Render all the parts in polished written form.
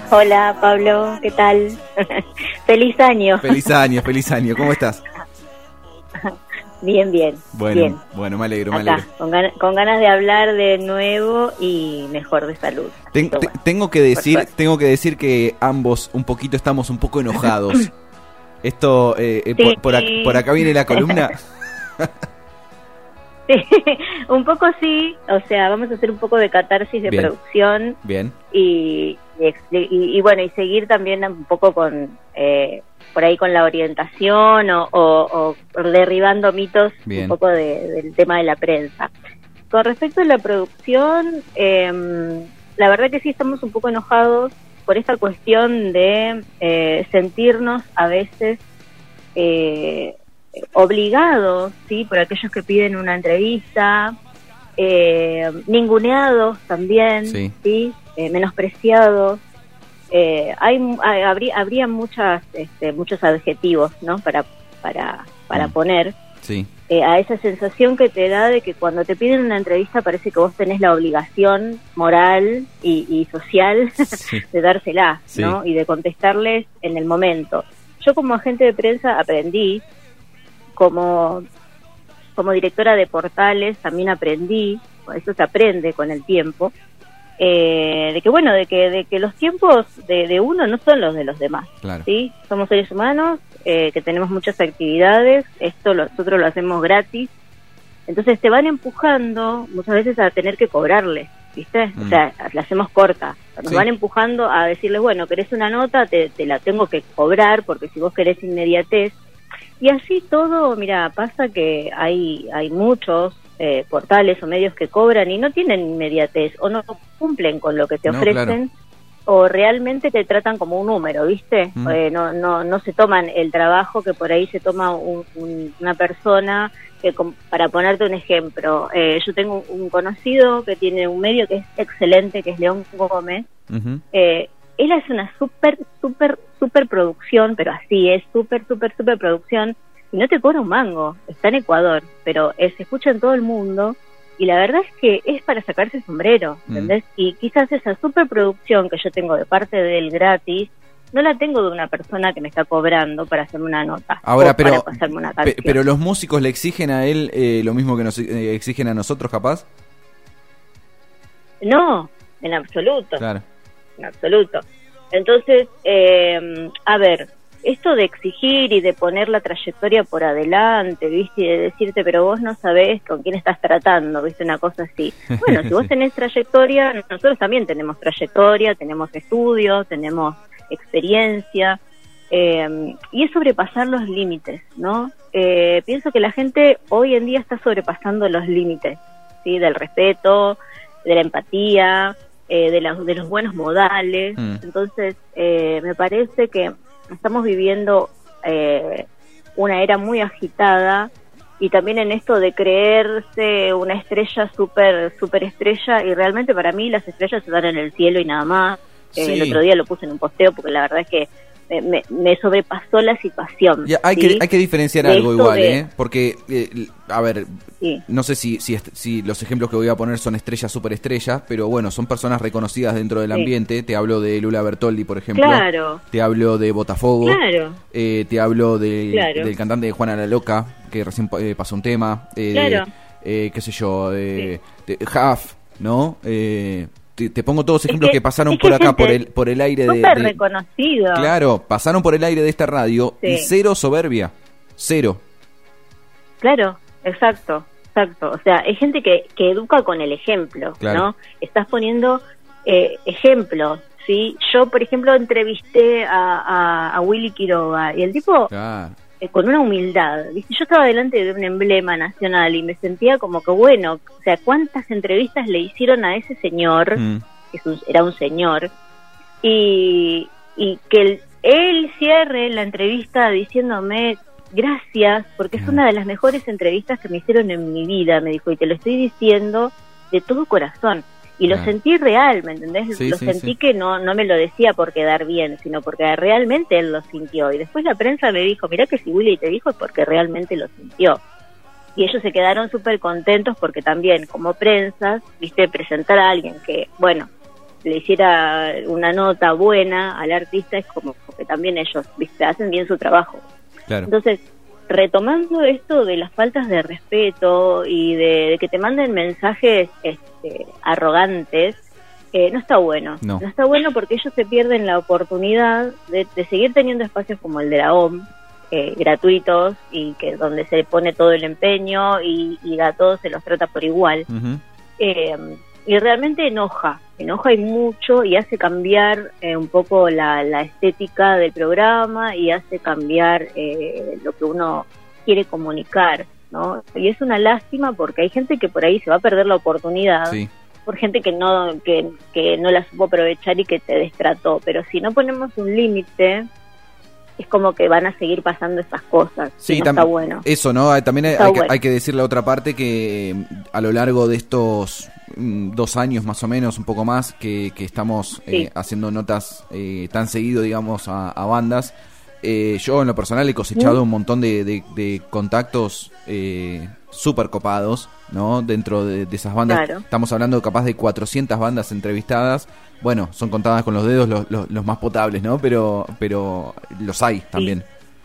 Hola Pablo, ¿qué tal? Feliz año. Feliz año, ¿cómo estás? Bien, Bueno, bien. Bueno, me alegro. Con ganas de hablar de nuevo y mejor de salud. Tengo que decir que ambos un poquito estamos un poco enojados. Esto, sí. por acá viene la columna. Sí, un poco sí, o sea, vamos a hacer un poco de catarsis de producción. Bien. Y bueno, y seguir también un poco con por ahí con la orientación o derribando mitos. Bien. Un poco del tema de la prensa. Con respecto a la producción, la verdad que sí estamos un poco enojados por esta cuestión de sentirnos a veces obligados, ¿sí? Por aquellos que piden una entrevista, ninguneados también, ¿sí? Menospreciados. Habría muchos adjetivos, ¿no? Para poner a esa sensación que te da de que cuando te piden una entrevista parece que vos tenés la obligación moral y social de dársela, ¿no? Y de contestarles en el momento. Yo como agente de prensa aprendí, como directora de portales también aprendí, eso se aprende con el tiempo, de que los tiempos de uno no son los de los demás. Claro. ¿Sí? Somos seres humanos que tenemos muchas actividades, nosotros lo hacemos gratis, entonces te van empujando muchas veces a tener que cobrarles, ¿viste? O sea, la hacemos corta, nos van empujando a decirles, bueno, querés una nota, te la tengo que cobrar, porque si vos querés inmediatez. Y así todo, mira, pasa que hay muchos portales o medios que cobran y no tienen inmediatez o no cumplen con lo que te ofrecen, claro. O realmente te tratan como un número, ¿viste? No se toman el trabajo que por ahí se toma una persona, que para ponerte un ejemplo, yo tengo un conocido que tiene un medio que es excelente, que es León Gómez. Él hace una super producción, pero así es, super producción, y no te cobra un mango. Está en Ecuador, pero se escucha en todo el mundo, y la verdad es que es para sacarse el sombrero, ¿entendés? Y quizás esa superproducción que yo tengo de parte del gratis, no la tengo de una persona que me está cobrando para hacerme una nota. Ahora, para pasarme una canción. Pero los músicos le exigen a él lo mismo que nos exigen a nosotros, capaz. No, en absoluto. Claro. En absoluto. Entonces, a ver, esto de exigir y de poner la trayectoria por adelante, ¿viste? Y de decirte, pero vos no sabés con quién estás tratando, ¿viste? Una cosa así. Bueno, si vos tenés trayectoria, nosotros también tenemos trayectoria, tenemos estudios, tenemos experiencia, y es sobrepasar los límites, ¿no? Pienso que la gente hoy en día está sobrepasando los límites, ¿sí? Del respeto, de la empatía, de los buenos modales. Entonces me parece que estamos viviendo una era muy agitada, y también en esto de creerse una estrella super estrella, y realmente para mí las estrellas se dan en el cielo y nada más. El otro día lo puse en un posteo porque la verdad es que me sobrepasó la situación. Ya, hay que diferenciar de algo igual, porque, a ver, no sé si los ejemplos que voy a poner son estrellas, superestrellas, pero bueno, son personas reconocidas dentro del ambiente. Te hablo de Lula Bertoldi, por ejemplo. Claro. Te hablo de Botafogo. Claro. Te hablo del cantante de Juana la Loca, que recién pasó un tema. Claro. Qué sé yo, de Huff, ¿no? Te pongo todos ejemplos que pasaron por acá, por el aire de... Súper reconocido. Claro, pasaron por el aire de esta radio y cero soberbia, cero. Claro, exacto. O sea, hay gente que educa con el ejemplo, claro. ¿No? Estás poniendo ejemplos, ¿sí? Yo, por ejemplo, entrevisté a Willy Quiroga y el tipo... Claro. Con una humildad, ¿viste? Yo estaba delante de un emblema nacional y me sentía como que, bueno, o sea, cuántas entrevistas le hicieron a ese señor, que era un señor, y que él cierre la entrevista diciéndome gracias, porque es una de las mejores entrevistas que me hicieron en mi vida, me dijo, y te lo estoy diciendo de todo corazón. Y lo sentí real, ¿me entendés? Sentí que no me lo decía por quedar bien, sino porque realmente él lo sintió. Y después la prensa me dijo, mirá que si Willy te dijo es porque realmente lo sintió. Y ellos se quedaron súper contentos porque también, como prensa, viste, presentar a alguien que, bueno, le hiciera una nota buena al artista, es como que también ellos, ¿viste? Hacen bien su trabajo. Claro. Entonces, retomando esto de las faltas de respeto y de que te manden mensajes arrogantes, no está bueno. No está bueno porque ellos se pierden la oportunidad de seguir teniendo espacios como el de la OM, gratuitos, y que donde se pone todo el empeño y a todos se los trata por igual. Uh-huh. Y realmente enoja y mucho, y hace cambiar un poco la estética del programa, y hace cambiar lo que uno quiere comunicar, ¿no? Y es una lástima porque hay gente que por ahí se va a perder la oportunidad, sí, por gente que no la supo aprovechar y que te destrató. Pero si no ponemos un límite, es como que van a seguir pasando esas cosas. Sí, no está bueno. Eso, ¿no? También hay que decir la otra parte, que a lo largo de estos 2 años más o menos, un poco más, que estamos haciendo notas tan seguido, digamos, a bandas, yo en lo personal he cosechado un montón de contactos súper copados, ¿no? Dentro de esas bandas. Claro. Estamos hablando capaz de 400 bandas entrevistadas. Bueno, son contadas con los dedos los más potables, ¿no? Pero los hay también.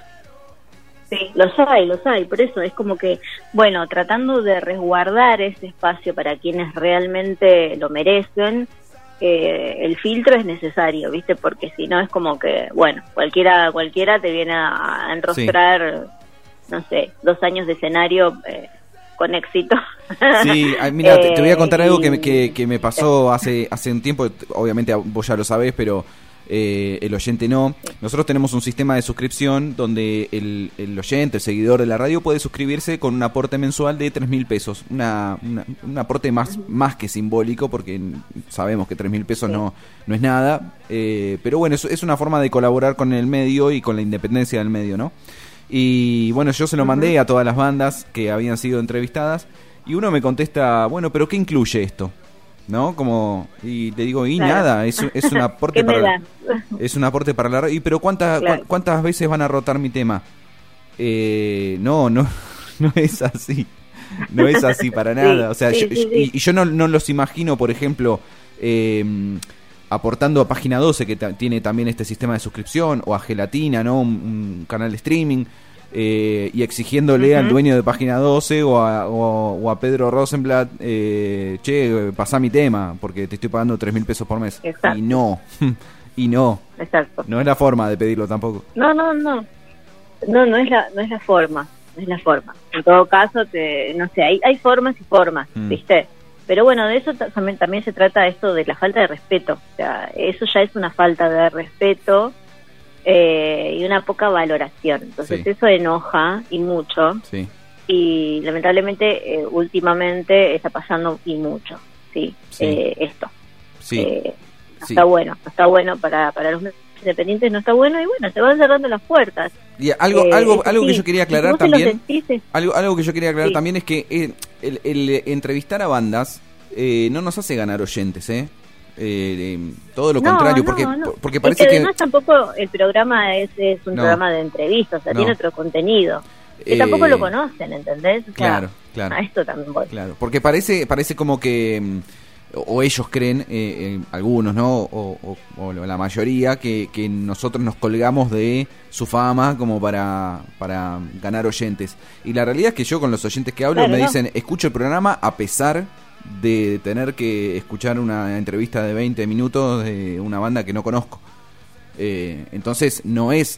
Sí, los hay. Por eso es como que, bueno, tratando de resguardar ese espacio para quienes realmente lo merecen, el filtro es necesario, ¿viste? Porque si no es como que, bueno, cualquiera te viene a enrostrar, no sé, 2 años de escenario con éxito. Sí, mira, te voy a contar algo que me pasó hace un tiempo. Obviamente vos ya lo sabés, pero el oyente no. Nosotros tenemos un sistema de suscripción donde el oyente, el seguidor de la radio, puede suscribirse con un aporte mensual de 3.000 pesos. Un aporte más que simbólico, porque sabemos que 3.000 pesos no es nada. Pero bueno, es una forma de colaborar con el medio y con la independencia del medio, ¿no? Y bueno, yo se lo mandé a todas las bandas que habían sido entrevistadas, y uno me contesta, bueno, pero ¿qué incluye esto? ¿No? Como, y le digo, nada, es un aporte es un aporte para la radio. Pero ¿cuántas veces van a rotar mi tema? No es así. No es así para nada. O sea, yo no los imagino, por ejemplo, aportando a Página 12, que tiene también este sistema de suscripción, o a Gelatina, ¿no? Un canal de streaming, y exigiéndole al dueño de Página 12 o a Pedro Rosenblatt, che, pasá mi tema, porque te estoy pagando 3.000 pesos por mes. Exacto. Y no. Exacto. No es la forma de pedirlo tampoco. No es la forma. No es la forma. En todo caso, no sé, hay formas y formas, ¿viste? Pero bueno, de eso también se trata esto de la falta de respeto. O sea, eso ya es una falta de respeto y una poca valoración. Entonces eso enoja, y mucho. Sí. Y lamentablemente últimamente está pasando y mucho. Esto. Sí. No está bueno. No está bueno para los independientes, no está bueno, y bueno, se van cerrando las puertas. Y algo que yo quería aclarar también, algo que yo quería aclarar también es que el entrevistar a bandas no nos hace ganar oyentes, todo lo contrario, porque parece que además tampoco el programa es un programa de entrevistas, o sea, tiene otro contenido que tampoco lo conocen, ¿entendés? O sea, claro. A esto también voy. Claro, porque parece como que o ellos creen, algunos, ¿no? O la mayoría, que nosotros nos colgamos de su fama como para ganar oyentes. Y la realidad es que yo con los oyentes que hablo me dicen, escucho el programa a pesar de tener que escuchar una entrevista de 20 minutos de una banda que no conozco. Entonces no es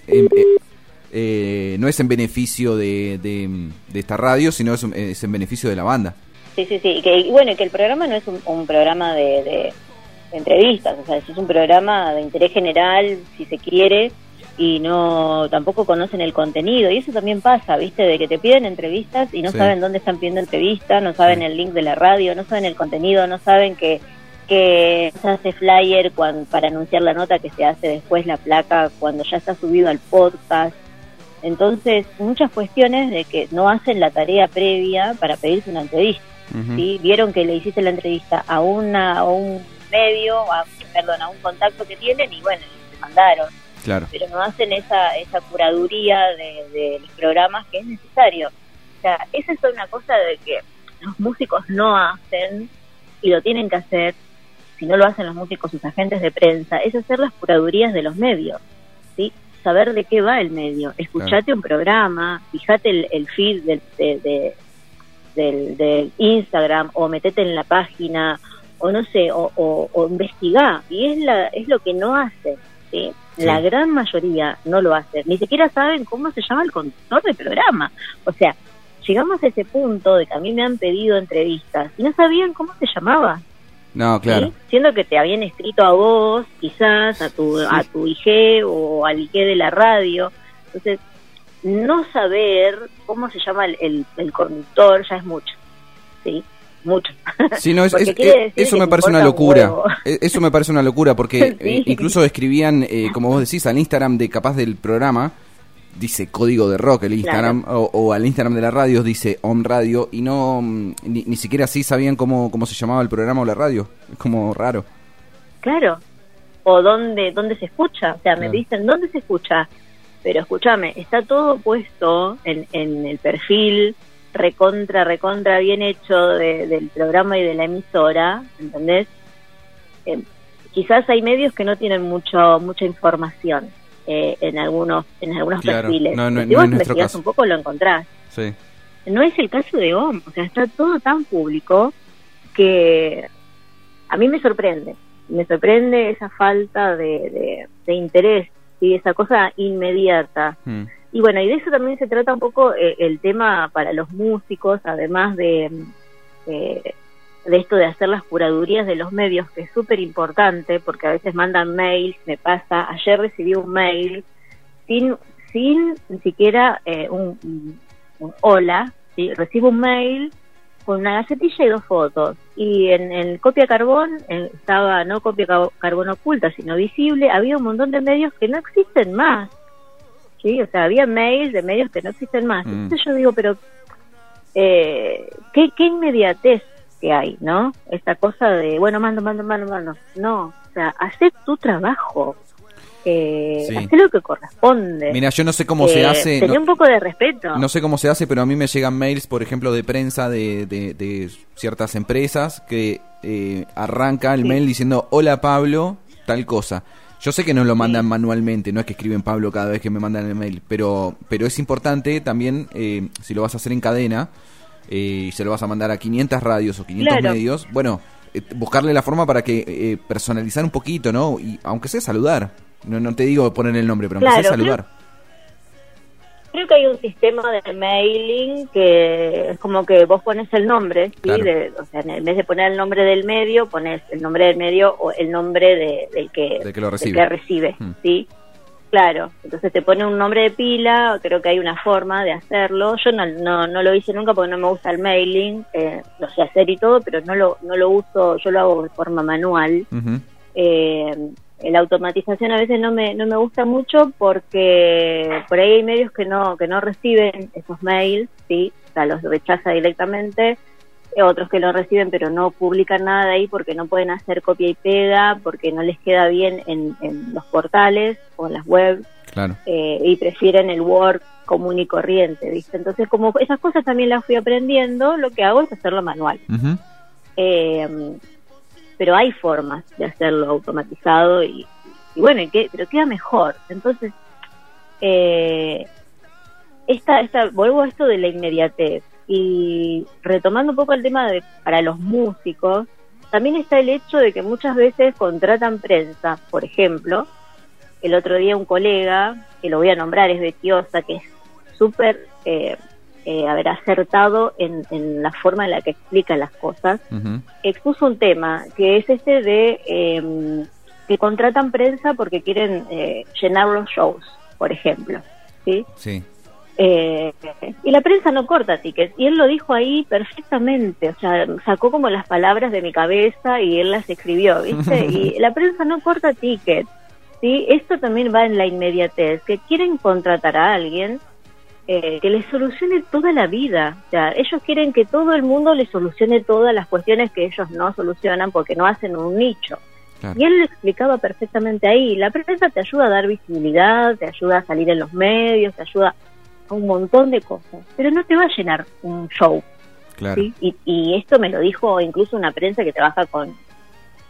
en beneficio de esta radio, sino es en beneficio de la banda. Sí, y que el programa no es un programa de entrevistas, o sea, es un programa de interés general, si se quiere, y tampoco conocen el contenido, y eso también pasa, ¿viste? De que te piden entrevistas y no saben dónde están pidiendo entrevistas, no saben el link de la radio, no saben el contenido, no saben que se hace flyer para anunciar la nota, que se hace después la placa cuando ya está subido al podcast. Entonces, muchas cuestiones de que no hacen la tarea previa para pedirse una entrevista. ¿Sí? Vieron que le hiciste la entrevista a un medio, a un contacto que tienen, y bueno, se mandaron. Claro. Pero no hacen esa curaduría de los programas que es necesario. O sea, esa es una cosa de que los músicos no hacen, y lo tienen que hacer, si no lo hacen los músicos, sus agentes de prensa, es hacer las curadurías de los medios, ¿sí? Saber de qué va el medio, escuchate un programa, fíjate el feed del Instagram, o metete en la página, o no sé, o investigá, y es lo que no hacen, ¿sí? La gran mayoría no lo hacen, ni siquiera saben cómo se llama el conductor del programa. O sea, llegamos a ese punto de que a mí me han pedido entrevistas y no sabían cómo se llamaba. No, claro. ¿Sí? Siendo que te habían escrito a vos, quizás, a tu IG o al IG de la radio. Entonces, no saber cómo se llama el conductor ya es mucho, ¿sí? Mucho. Sí, no, eso me parece una locura. Eso me parece una locura porque sí. Incluso escribían, como vos decís, al Instagram capaz del programa, dice Código de Rock el Instagram, claro. o al Instagram de la radio dice Om Radio, y no ni siquiera así sabían cómo se llamaba el programa o la radio. Es como raro. Claro. O dónde se escucha. O sea, me dicen, ¿dónde se escucha? Pero escúchame, está todo puesto en el perfil recontra bien hecho del programa y de la emisora, ¿entendés? Quizás hay medios que no tienen mucha información en algunos perfiles. Si vos investigás un poco lo encontrás. Sí. No es el caso de OM, o sea, está todo tan público que a mí me sorprende esa falta de interés, ¿sí? Esa cosa inmediata. Y bueno, y de eso también se trata un poco el tema para los músicos, además de esto de hacer las curadurías de los medios, que es súper importante, porque a veces mandan mails, me pasa, ayer recibí un mail sin ni siquiera un hola, ¿sí? Recibo un mail con una gacetilla y 2 fotos, y en el copia carbón estaba no copia carbón oculta, sino visible, había un montón de medios que no existen más. Sí, o sea, había mails de medios que no existen más. Entonces yo digo, pero ¿qué inmediatez que hay, ¿no? Esta cosa de, bueno, mando. No, o sea, hacé tu trabajo. Hacé lo que corresponde. Mira, yo no sé cómo se hace. Tenía un poco de respeto. No sé cómo se hace, pero a mí me llegan mails, por ejemplo, de prensa de ciertas empresas que arranca el mail diciendo, hola Pablo, tal cosa. Yo sé que no lo mandan manualmente, no es que escriben Pablo cada vez que me mandan el mail, pero es importante también, si lo vas a hacer en cadena, y se lo vas a mandar a 500 radios o 500 medios, bueno, buscarle la forma para que personalizar un poquito, ¿no? Y aunque sea saludar, no te digo poner el nombre, pero aunque sea saludar. Creo que hay un sistema de mailing que es como que vos pones el nombre, ¿sí? Claro. O sea, en vez de poner el nombre del medio, pones el nombre del medio o el nombre del que lo recibe, ¿sí? Claro, entonces te pone un nombre de pila, creo que hay una forma de hacerlo. Yo no lo hice nunca porque no me gusta el mailing, lo sé hacer y todo, pero no lo uso, yo lo hago de forma manual. La automatización a veces no me gusta mucho porque por ahí hay medios que no reciben esos mails, ¿sí? O sea, los rechaza directamente, otros que lo reciben pero no publican nada de ahí porque no pueden hacer copia y pega, porque no les queda bien en los portales o en las webs, claro. Y prefieren el Word común y corriente, ¿viste? Entonces, como esas cosas también las fui aprendiendo, lo que hago es hacerlo manual. Pero hay formas de hacerlo automatizado y bueno, pero queda mejor. Entonces, vuelvo a esto de la inmediatez y retomando un poco el tema para los músicos, también está el hecho de que muchas veces contratan prensa. Por ejemplo, el otro día un colega, que lo voy a nombrar, es Betiosa, que es súper acertado en la forma en la que explica las cosas, expuso un tema que es de que contratan prensa porque quieren llenar los shows, por ejemplo, ¿sí? Sí. Y la prensa no corta tickets, y él lo dijo ahí perfectamente, o sea, sacó como las palabras de mi cabeza y él las escribió, ¿viste? Y la prensa no corta tickets, ¿sí? Esto también va en la inmediatez, que quieren contratar a alguien que les solucione toda la vida. O sea, ellos quieren que todo el mundo les solucione todas las cuestiones que ellos no solucionan porque no hacen un nicho. Claro. Y él lo explicaba perfectamente ahí. La prensa te ayuda a dar visibilidad, te ayuda a salir en los medios, te ayuda a un montón de cosas, pero no te va a llenar un show. Claro. ¿Sí? Y esto me lo dijo incluso una prensa que trabaja con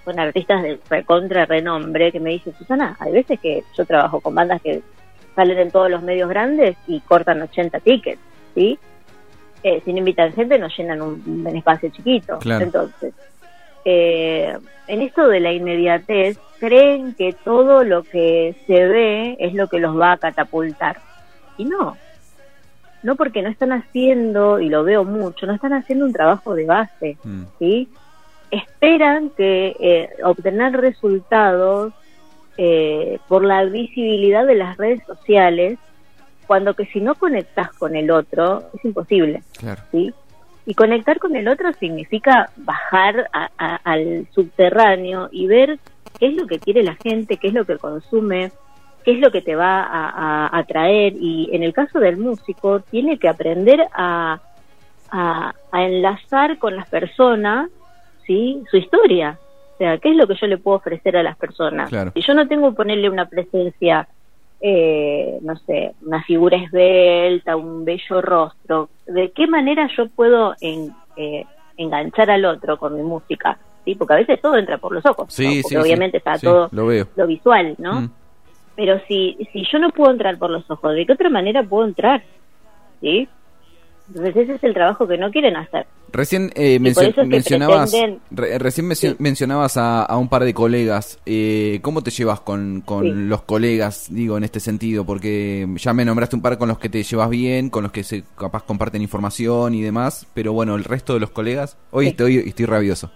con artistas de recontra renombre que me dicen, Susana, hay veces que yo trabajo con bandas que salen en todos los medios grandes y cortan 80 tickets, ¿sí? Si no invitan gente, no llenan un espacio chiquito. Claro. Entonces, en esto de la inmediatez, creen que todo lo que se ve es lo que los va a catapultar. Y no, porque no están haciendo, y lo veo mucho, no están haciendo un trabajo de base, ¿sí? Esperan que obtener resultados por la visibilidad de las redes sociales, cuando que si no conectás con el otro, es imposible. Claro. ¿Sí? Y conectar con el otro significa bajar al subterráneo y ver qué es lo que quiere la gente, qué es lo que consume, qué es lo que te va a atraer. Y en el caso del músico, tiene que aprender a enlazar con las personas, ¿sí?, su historia. O sea, ¿qué es lo que yo le puedo ofrecer a las personas? Claro. Si yo no tengo que ponerle una presencia, no sé, una figura esbelta, un bello rostro, ¿de qué manera yo puedo enganchar al otro con mi música? ¿Sí? Porque a veces todo entra por los ojos, sí, ¿no? Porque sí, obviamente está sí, todo lo visual, ¿no? Pero si yo no puedo entrar por los ojos, ¿de qué otra manera puedo entrar? ¿Sí? Entonces ese es el trabajo que no quieren hacer. Recién mencionabas a un par de colegas. ¿Cómo te llevas con los colegas, digo, en este sentido? Porque ya me nombraste un par con los que te llevas bien, con los que capaz comparten información y demás, pero bueno, el resto de los colegas, hoy estoy rabioso.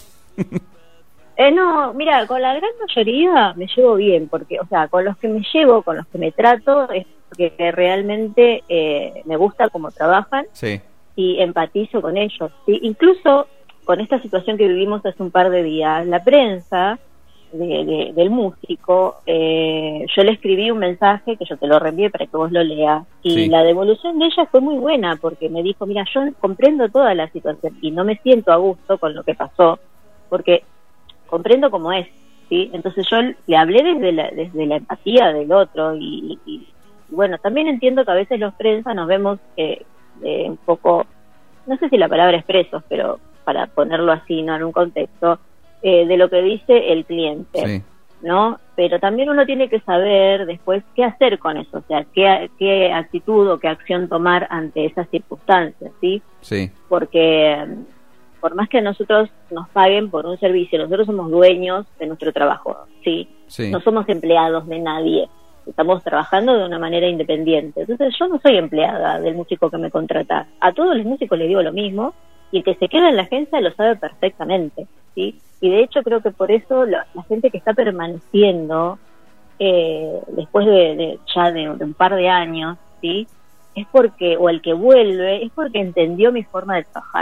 No, mira, con la gran mayoría me llevo bien, porque, o sea, con los que me llevo, con los que me trato, es porque realmente me gusta cómo trabajan. Sí. Y empatizo con ellos, ¿sí? Incluso con esta situación que vivimos hace un par de días, la prensa del músico, yo le escribí un mensaje que yo te lo reenvié para que vos lo leas, y la devolución de ella fue muy buena, porque me dijo, mira, yo comprendo toda la situación y no me siento a gusto con lo que pasó, porque comprendo cómo es, ¿sí? Entonces yo le hablé desde la empatía del otro y bueno, también entiendo que a veces los prensa nos vemos un poco, no sé si la palabra es presos, pero para ponerlo así, ¿no?, en un contexto, de lo que dice el cliente, ¿no? Pero también uno tiene que saber después qué hacer con eso, o sea, qué actitud o qué acción tomar ante esas circunstancias, ¿sí? Sí. Porque por más que a nosotros nos paguen por un servicio, nosotros somos dueños de nuestro trabajo, ¿sí? No somos empleados de nadie. Estamos trabajando de una manera independiente. Entonces yo no soy empleada del músico que me contrata. A todos los músicos les digo lo mismo, y el que se queda en la agencia lo sabe perfectamente, ¿sí? Y de hecho creo que por eso la gente que está permaneciendo después de un par de años, ¿sí?, es porque, o el que vuelve, es porque entendió mi forma de trabajar.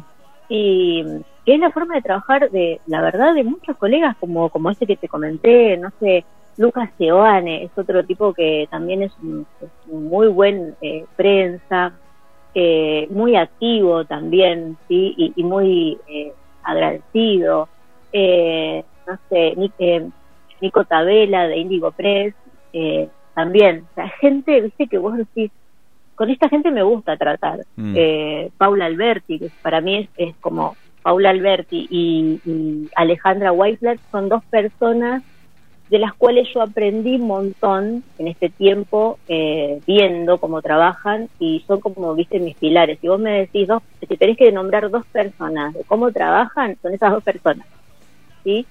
Y que es la forma de trabajar la verdad, de muchos colegas, como este que te comenté, no sé, Lucas Seoane, es otro tipo que también es un muy buen prensa, muy activo también, ¿sí? Y muy agradecido. No sé, Nico Tabela de Indigo Press, también. O sea, gente, viste, que vos decís, con esta gente me gusta tratar. Paula Alberti, que para mí es como Paula Alberti y Alejandra Weisler, son dos personas de las cuales yo aprendí un montón en este tiempo, viendo cómo trabajan, y son como, viste, mis pilares. Si vos me decís si tenés que nombrar dos personas de cómo trabajan, son esas dos personas, ¿sí?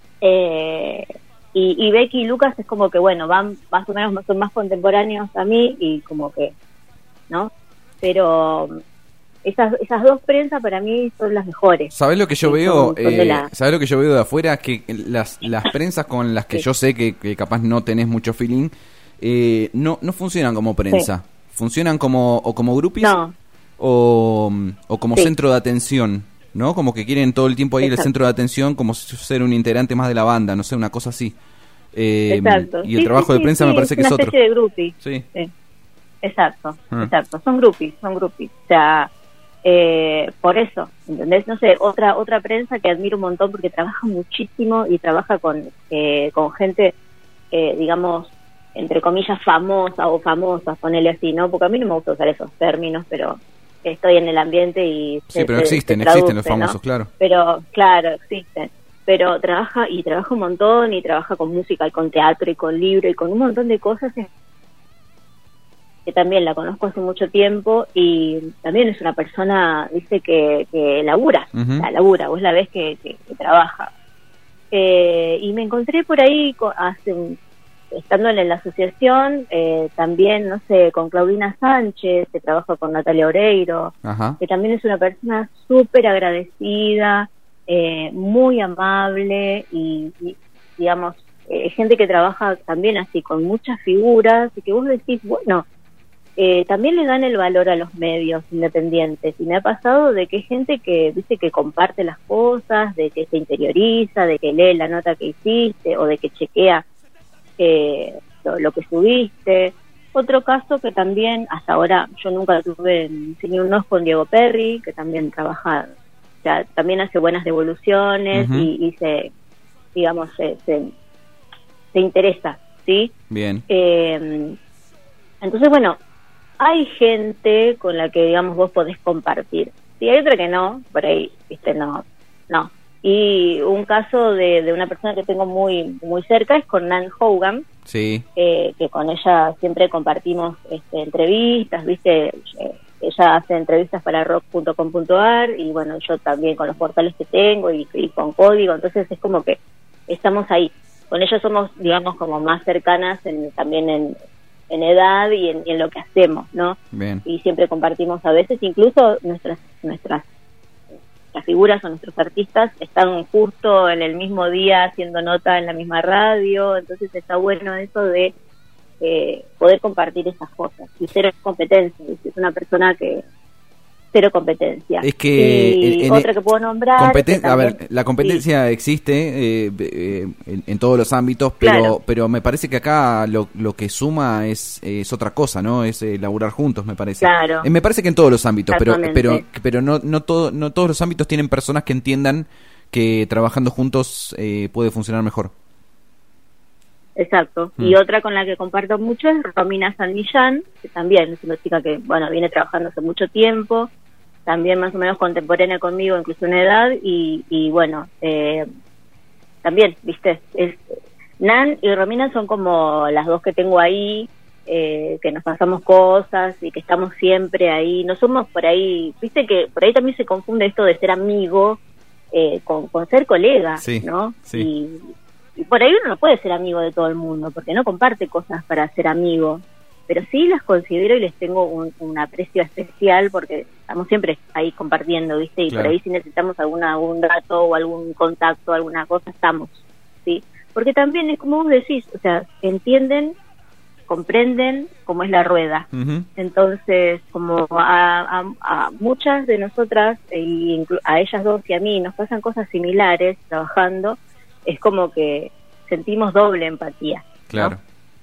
Y Becky y Lucas es como que, bueno, van más o menos, son más contemporáneos a mí, y como que, ¿no? Pero esas dos prensas para mí son las mejores. ¿Sabés lo que yo veo? ¿Sabés lo que yo veo de afuera? Que las prensas con las que yo sé que capaz no tenés mucho feeling, no funcionan como prensa. Funcionan como groupies, o como centro de atención, ¿no? Como que quieren todo el tiempo ahí el centro de atención, como ser un integrante más de la banda, no sé, una cosa así. Exacto. Y el trabajo de prensa me parece que es otro. Una especie de groupie. Sí. Exacto. Son groupies. O sea, por eso, ¿entendés? No sé, otra prensa que admiro un montón porque trabaja muchísimo y trabaja con gente, digamos, entre comillas, famosa o famosas, ponele así, ¿no? Porque a mí no me gusta usar esos términos, pero estoy en el ambiente y sí, pero existen los famosos, ¿no? Claro. Pero, claro, existen. pero trabaja un montón, y trabaja con música y con teatro y con libro y con un montón de cosas, que también la conozco hace mucho tiempo, y también es una persona, dice, que labura, labura, vos la ves que trabaja. Y me encontré por ahí estando en la asociación, también, no sé, con Claudina Sánchez, que trabaja con Natalia Oreiro, que también es una persona súper agradecida, muy amable, y digamos, gente que trabaja también así, con muchas figuras, y que vos decís, bueno, también le dan el valor a los medios independientes, y me ha pasado de que hay gente que dice que comparte las cosas, de que se interioriza, de que lee la nota que hiciste, o de que chequea lo que subiste. Otro caso que también, hasta ahora, yo nunca tuve ni un ojo, con Diego Perry, que también trabaja, o sea, también hace buenas devoluciones, y se, digamos, se interesa, ¿sí? Bien. Entonces, bueno, hay gente con la que, digamos, vos podés compartir. Sí, hay otra que no, por ahí, viste, no. Y un caso de una persona que tengo muy muy cerca es con Nan Hogan, sí, que con ella siempre compartimos entrevistas, viste, ella hace entrevistas para rock.com.ar, y bueno, yo también con los portales que tengo, y con Código, entonces es como que estamos ahí. Con ella somos, digamos, como más cercanas también en edad y en lo que hacemos, ¿no? Bien. Y siempre compartimos, a veces incluso nuestras las figuras o nuestros artistas están justo en el mismo día haciendo nota en la misma radio, entonces está bueno eso de poder compartir esas cosas, y cero competencia, es una persona que cero competencia. Es que otra que puedo nombrar también, a ver, la competencia existe en todos los ámbitos, pero me parece que acá lo que suma es otra cosa, ¿no? Es laburar juntos, me parece. Claro. Me parece que en todos los ámbitos, pero no todos los ámbitos tienen personas que entiendan que trabajando juntos puede funcionar mejor. Exacto. Y otra con la que comparto mucho es Romina San Millán, que también es una chica que, bueno, viene trabajando hace mucho tiempo, también más o menos contemporánea conmigo, incluso en edad, y bueno, también, viste, Nan y Romina son como las dos que tengo ahí, que nos pasamos cosas y que estamos siempre ahí, no somos por ahí, viste que por ahí también se confunde esto de ser amigo con ser colega, sí, ¿no? Sí. Y por ahí uno no puede ser amigo de todo el mundo, porque no comparte cosas para ser amigo, pero sí las considero y les tengo un aprecio especial, porque estamos siempre ahí compartiendo, ¿viste? Y claro, por ahí si necesitamos algún dato o algún contacto, alguna cosa, estamos, ¿sí? Porque también es como vos decís, o sea, entienden, comprenden cómo es la rueda. Entonces, como a muchas de nosotras, y a ellas dos y a mí, nos pasan cosas similares trabajando, es como que sentimos doble empatía, ¿no? Claro.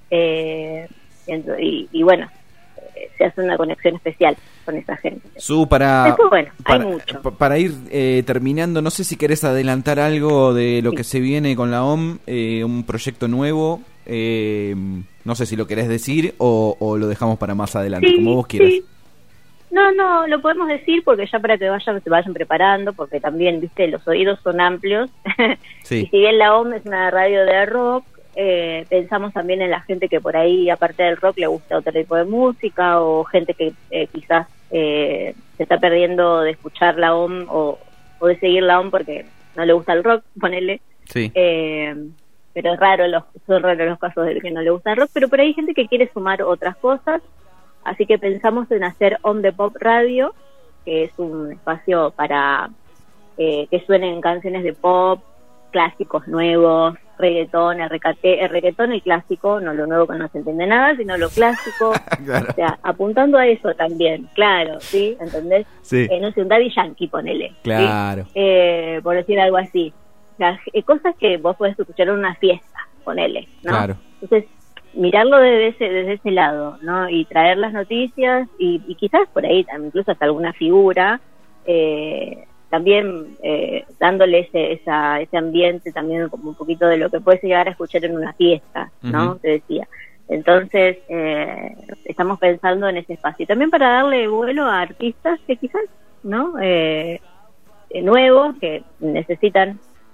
Y bueno, se hace una conexión especial con esa gente. Después, bueno, hay mucho. Para ir terminando, no sé si querés adelantar algo de lo que se viene con la OM, un proyecto nuevo, no sé si lo querés decir o lo dejamos para más adelante, como vos quieras. Sí. No, lo podemos decir porque ya para que se vayan preparando, porque también, viste, los oídos son amplios. Sí. Y si bien la OM es una radio de rock, pensamos también en la gente que por ahí, aparte del rock, le gusta otro tipo de música, o gente que quizás se está perdiendo de escuchar la OM o de seguir la OM porque no le gusta el rock, ponele. Sí. Pero son raros los casos de que no le gusta el rock, pero por ahí hay gente que quiere sumar otras cosas. Así que pensamos en hacer On The Pop Radio, que es un espacio para que suenen canciones de pop, clásicos nuevos, reggaetón, el reggaetón y clásico, no lo nuevo que no se entiende nada, sino lo clásico. Claro. O sea, apuntando a eso también, claro, ¿sí? ¿Entendés? Sí. No sé, un Daddy Yankee, ponele. Claro. ¿Sí? Por decir algo así. O sea, cosas que vos podés escuchar en una fiesta, ponele, ¿no? Claro. Entonces, mirarlo desde ese lado, ¿no? Y traer las noticias y quizás por ahí incluso hasta alguna figura, también dándole ese ambiente también como un poquito de lo que puedes llegar a escuchar en una fiesta, ¿no? Te decía. Entonces, estamos pensando en ese espacio. Y también para darle vuelo a artistas que quizás, ¿no? Nuevos, que necesitan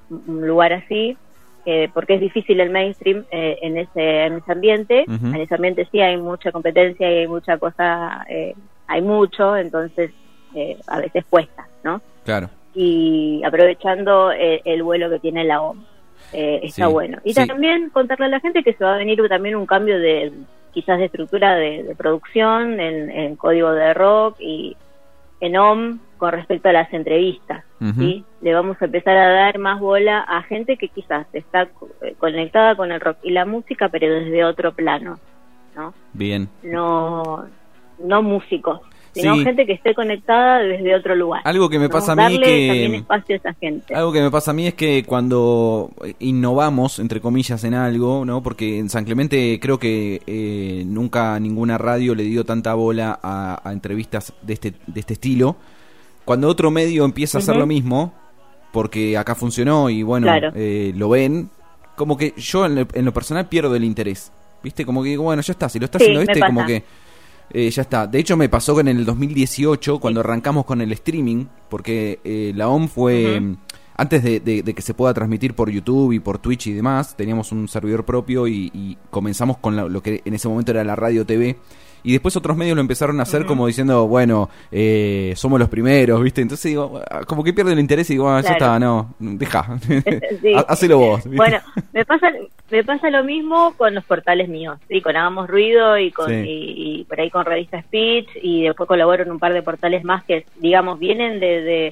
un lugar así, porque es difícil el mainstream en ese ambiente. En ese ambiente sí hay mucha competencia y hay mucha cosa, hay mucho, entonces a veces cuesta, ¿no? Claro. Y aprovechando el vuelo que tiene la OM, está bueno. Y también contarle a la gente que se va a venir también un cambio de quizás de estructura de producción en código de rock y en OM con respecto a las entrevistas, ¿sí? Le vamos a empezar a dar más bola a gente que quizás está conectada con el rock y la música, pero desde otro plano, ¿no? Bien. No músicos, sino gente que esté conectada desde otro lugar. Algo que me pasa a mí darle que también espacio a esa gente. Algo que me pasa a mí es que cuando innovamos, entre comillas, en algo, ¿no? Porque en San Clemente creo que nunca ninguna radio le dio tanta bola a entrevistas de este estilo. Cuando otro medio empieza a hacer lo mismo, porque acá funcionó y bueno, claro, lo ven, como que yo en lo personal pierdo el interés, ¿viste? Como que digo, bueno, ya está, si lo está haciendo como que ya está. De hecho me pasó en el 2018 cuando arrancamos con el streaming, porque la OM fue antes de que se pueda transmitir por YouTube y por Twitch y demás, teníamos un servidor propio y comenzamos con lo que en ese momento era la radio TV. Y después otros medios lo empezaron a hacer como diciendo, bueno, somos los primeros, ¿viste? Entonces digo, como que pierde el interés y digo, ya está, no, deja, hacelo vos, ¿viste? Bueno, me pasa lo mismo con los portales míos, ¿sí? Con Hagamos Ruido y y por ahí con Revista Speech, y después colaboro en un par de portales más que, digamos, vienen de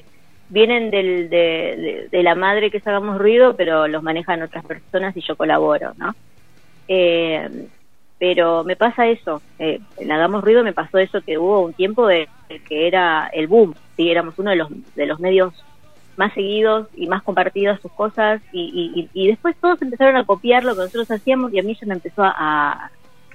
la madre que es Hagamos Ruido, pero los manejan otras personas y yo colaboro, ¿no? Pero me pasa eso, en Hagamos Ruido me pasó eso, que hubo un tiempo de que era el boom, ¿sí? Éramos uno de los medios más seguidos y más compartidos sus cosas, y después todos empezaron a copiar lo que nosotros hacíamos, y a mí ya me empezó a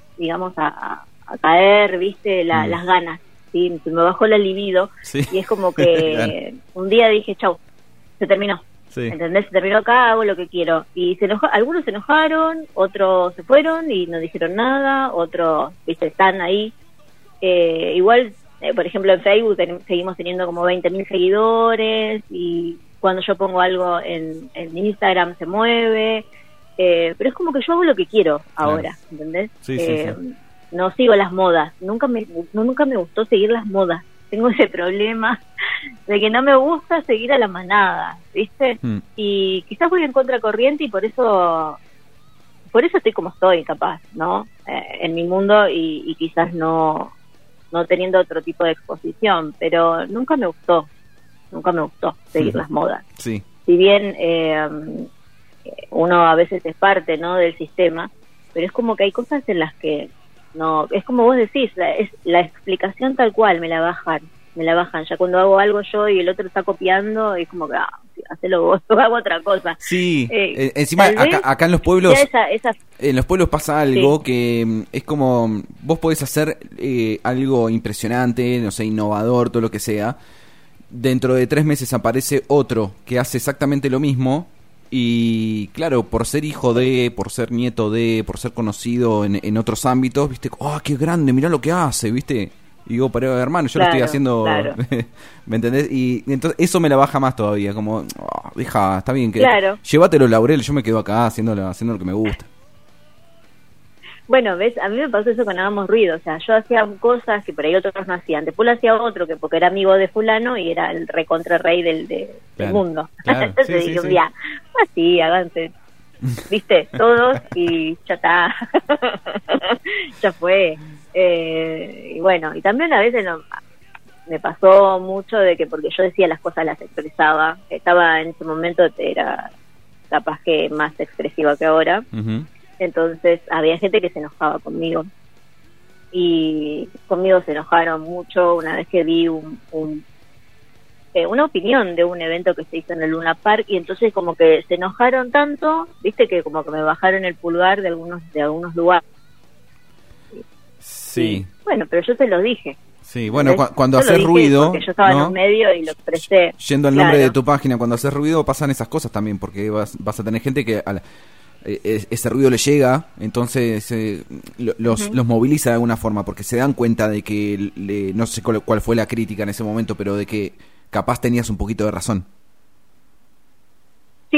caer, ¿viste? Las ganas, ¿sí? Me bajó la libido, y es como que un día dije, chau, se terminó. Sí. ¿Entendés? Se terminó acá, hago lo que quiero. Y algunos se enojaron, otros se fueron y no dijeron nada, otros, viste, están ahí. Igual, por ejemplo, en Facebook seguimos teniendo como 20.000 seguidores, y cuando yo pongo algo en Instagram se mueve. Pero es como que yo hago lo que quiero ahora, ¿entendés? Sí. No sigo las modas. Nunca me gustó seguir las modas. Tengo ese problema de que no me gusta seguir a la manada, ¿viste? Y quizás voy en contracorriente y por eso estoy como estoy, capaz, ¿no? En mi mundo y quizás no teniendo otro tipo de exposición, pero nunca me gustó seguir las modas. Sí. Si bien uno a veces es parte, ¿no?, del sistema, pero es como que hay cosas en las que no, es como vos decís, es la explicación tal cual, me la bajan. Ya cuando hago algo yo y el otro está copiando, es como que, hacelo vos, hago otra cosa. Sí, encima acá en los pueblos, en los pueblos pasa algo que es como, vos podés hacer algo impresionante, no sé, innovador, todo lo que sea. Dentro de 3 meses aparece otro que hace exactamente lo mismo. Y claro, por ser hijo de, por ser nieto de, por ser conocido en otros ámbitos, ¿viste? ¡Qué grande! Mirá lo que hace, ¿viste? Y digo, pero hermano, yo lo estoy haciendo, ¿me entendés? Y entonces eso me la baja más todavía, como, deja, está bien, que llévatelo, Laurel, yo me quedo acá haciendo lo que me gusta. Bueno, ves, a mí me pasó eso con Hagamos Ruido, o sea, yo hacía cosas que por ahí otros no hacían, después lo hacía otro que porque era amigo de fulano y era el recontra rey del mundo. Claro. Entonces dije un día, así, háganse, viste, todos y ya está, ya fue. Y bueno, y también a veces me pasó mucho de que porque yo decía las cosas, las expresaba, estaba en ese momento, era capaz que más expresiva que ahora. Entonces había gente que se enojaba conmigo y conmigo se enojaron mucho una vez que vi una opinión de un evento que se hizo en el Luna Park, y entonces como que se enojaron tanto, viste, que como que me bajaron el pulgar de algunos lugares. Sí. Y, bueno, pero yo te lo dije. Sí, bueno, cuando haces ruido, porque yo estaba en un medio y lo expresé. Yendo al nombre de tu página, cuando haces ruido pasan esas cosas también, porque vas a tener gente que ese ruido le llega, entonces los moviliza de alguna forma, porque se dan cuenta de que no sé cuál fue la crítica en ese momento, pero de que capaz tenías un poquito de razón. Sí,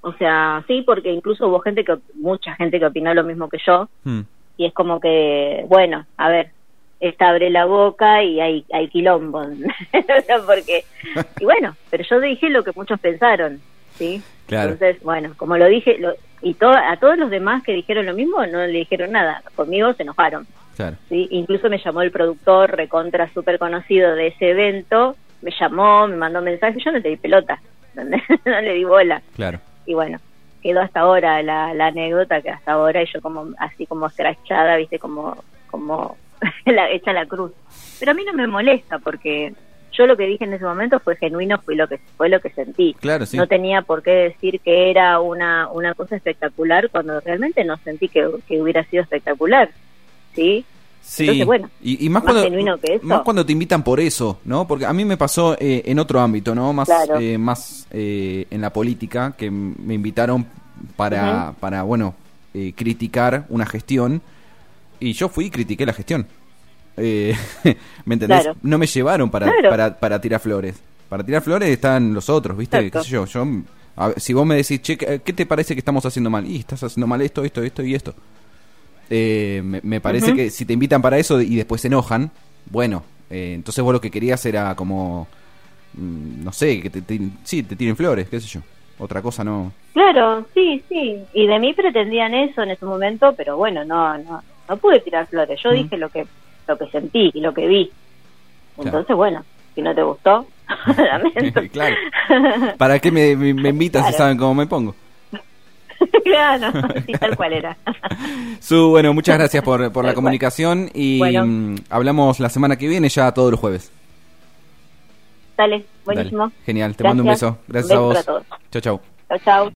O sea, sí, porque incluso hubo mucha gente que opinó lo mismo que yo, y es como que, bueno, a ver, esta abre la boca y hay quilombo, porque, y pero yo dije lo que muchos pensaron, ¿sí? Claro. Entonces, bueno, como lo dije, a todos los demás que dijeron lo mismo no le dijeron nada, conmigo se enojaron. Claro. ¿Sí? Incluso me llamó el productor recontra súper conocido de ese evento, me llamó, me mandó mensajes, yo no le di pelota, no le di bola. Claro. Y bueno, quedó hasta ahora la anécdota, que hasta ahora, y yo así como escrachada, viste, como hecha la cruz. Pero a mí no me molesta, porque yo lo que dije en ese momento fue genuino, fue lo que sentí. Claro, sí. No tenía por qué decir que era una cosa espectacular cuando realmente no sentí que hubiera sido espectacular, ¿sí? Sí, entonces, bueno, y más genuino que eso. Más cuando te invitan por eso, ¿no? Porque a mí me pasó en otro ámbito, ¿no? Más, claro. Más en la política, que me invitaron para bueno, criticar una gestión, y yo fui y critiqué la gestión. ¿Me entendés? Claro. No me llevaron para tirar flores. Para tirar flores están los otros, ¿viste? Exacto. ¿Qué sé yo? Si vos me decís, che, ¿qué te parece que estamos haciendo mal? Y estás haciendo mal esto y esto. Me parece que si te invitan para eso y después se enojan, bueno, entonces vos lo que querías era como, no sé, que te tiren flores, qué sé yo, otra cosa no. Claro, sí, y de mí pretendían eso en ese momento, pero bueno, no pude tirar flores, yo dije lo que sentí y lo que vi, entonces claro. Bueno, si no te gustó, lamento. Claro, ¿para qué me invitas si saben cómo me pongo? Claro, sí, tal cual era. Bueno, muchas gracias por la comunicación y hablamos la semana que viene, ya todos los jueves. Dale, buenísimo. Dale. Genial, te mando un beso. Gracias a vos. Para todos. Chau. Chau.